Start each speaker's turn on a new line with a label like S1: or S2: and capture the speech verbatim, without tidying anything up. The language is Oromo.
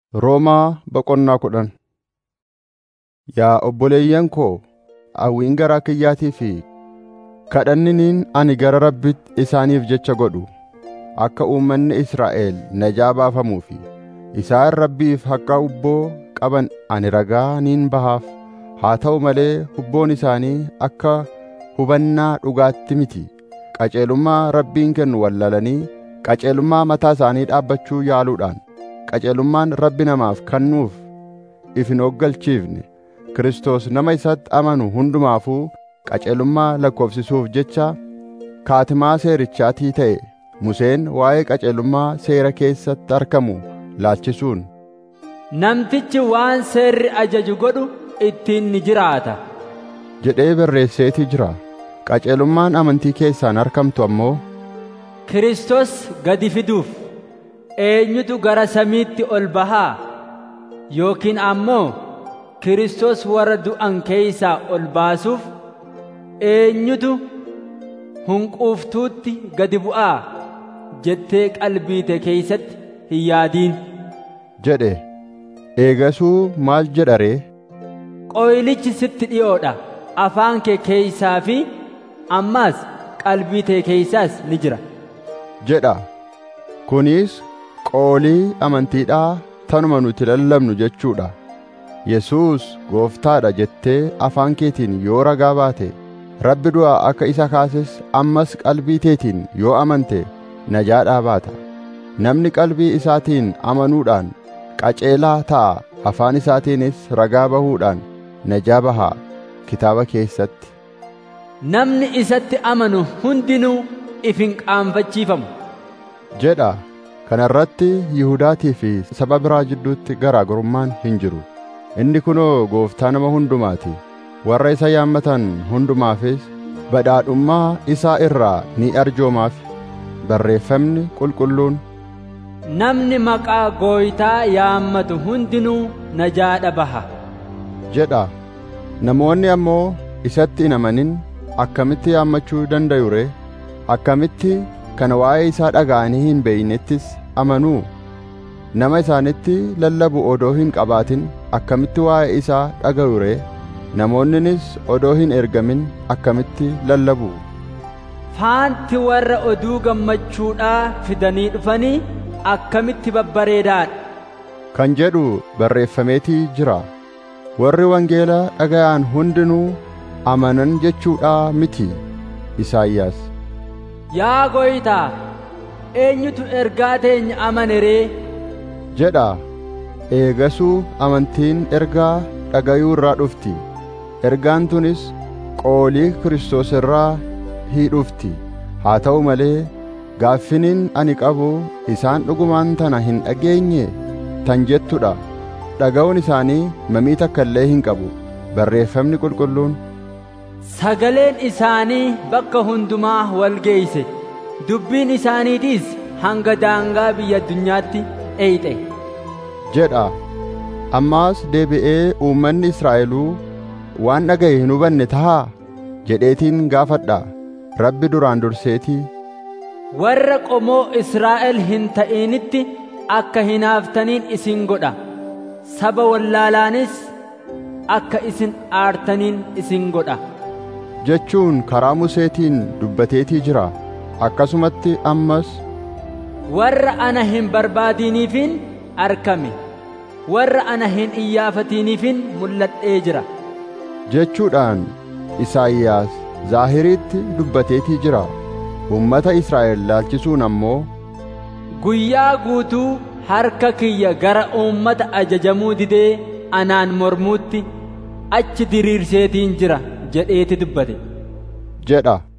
S1: Roomaa boqonnaa kudhan. Yaa obboleeyyan koo, hawwiin garaa kiyyaatii fi kadhanniniin ani gara Rabbitti isaaniif jecha godhu akka uummanni Israa'el najaa baafamuu fi isaan Rabbiif akka hubboo qaban ani ragaa nin bahaaf. Haa ta'u malee hubboon isaanii akka hubannaa dhugaatti miti. Qajeelummaa Rabbiin kennu wallaalanii qajeelummaa mataa isaanii dhaabbachuu yaaluudhaan qajeelummaan Rabbi namaaf kennuuf if hin oggalchiifne Kiristoos nama isatti amanu hundumaafuu qajeelummaa lakkoofsisuuf jecha kaatimaa seerichaatii ta'e Museen waa'ee qajeelummaa seera keessatti argamu laalchisuun,
S2: namtichi waan seerri ajaju godhu ittiin ni jiraata
S1: jedhee barreesseetii jira. Qajeelummaan amantii keessaan argamtu ammoo
S2: Kiristoos gadi fiduuf eenyutu gara samiitti ol bahaa? Yookiin ammoo Kiristoos warra du'an keessaa ol baasuuf eenyutu hunquuftuutti gadi bu'aa jettee qalbiite keessatti hin yaadiin
S1: jedhe. Eegasuu maal jedha ree?
S2: Qoylichi sitti dhi'oodha, afaan kee keessaa fi ammaas qalbii tee keessaas ni jira
S1: jedha. Kunis qoolii amantiidhaa tanuma nuti lallabnu jechuudha. Yesuus Gooftaadha jettee afaan keetiin yoo ragaa baate, Rabbi du'aa akka isa kaases ammas qalbii teetiin yoo amante najaadhaa baata. Namni qalbii isaatiin amanuudhaan qajeelaa ta'a, afaan isaatiinis ragaa bahuudhaan najaa baha. Kitaaba keessatti,
S2: namni isatti amanu hundinuu if hin qaanfachiifamu
S1: jedha. Kana irratti Yihuudaatii fi saba biraa jidduutti garaagarummaan hin jiru. Inni kunoo Gooftaa nama hundumaati. Warra isa yaammatan hundumaafis badhaadhummaa isaa irraa ni arjoomaaf. Barreeffamni qulqulluun,
S2: namni maqaa Gooytaa yaammatu hundinuu najaadha baha
S1: jedha. Namoonni ammoo isatti hin amanin akkamitti yaammachuu dandayu ree? Akkamitti kana waa'ee isaa dhaga'anii hin beeynettis amanuu? Nama isaanitti lallabu odoo hin qabaatin akkamitti waa'ee isaa dhaga'u ree? Namoonninis odoo hin ergamin akkamitti lallabu?
S2: Faanti warra oduu gammachuudhaa fidanii dhufanii akkamitti babbareedaadha
S1: kan jedhu barreeffameetii jira. Warri wangeela dhaga'an hundinuu amanan jechuudhaa miti. Isaayyaas,
S2: yaa Gooytaa, eenyutu ergaa teenya amane ree?
S1: jedha. Eegasuu amantiin ergaa dhagayuu irraa dhufti. Ergaan tunis qoolii Kiristoos irraa hii dhufti. Haa ta'u malee gaaffiniin ani qabu isaan dhugumaan tana hin dhageenye tan jettudha. Dhaga'uun isaanii mamii takka illee hin qabu. Barreeffamni qulqulluun,
S2: sagaleen isaanii bakka hundumaa wal geeyse, dubbiin isaaniitiis hanga daangaa biyya addunyaatti eeyxe
S1: jedha. Ammaas deebi'ee uummanni Israa'eluu waan dhaga'e hin hubanne tahaa jedheetiin gaafadha. Rabbi duraan durseetii
S2: warra qomoo Israa'el hin ta'initti akka hinaaftaniin isin godha, saba wallaalaanis akka isin aartaniin isin godha
S1: jechuun karaa Museetiin dubbateetii jira. Akkasumatti ammas
S2: warra ana hin barbaadiniifin arkame, warra ana hin iyyaafatiniifin mul'adhee jira
S1: jechuudhaan Isaayyaas zaahiriitti dubbateetii jira. Uummata Israa'el laalchisuun ammoo,
S2: guyyaa guutuu harka kiyya gara uummata ajajamuu didee anaan mormuutti achi diriirseetiin jira jedheeti dubbate
S1: jedha.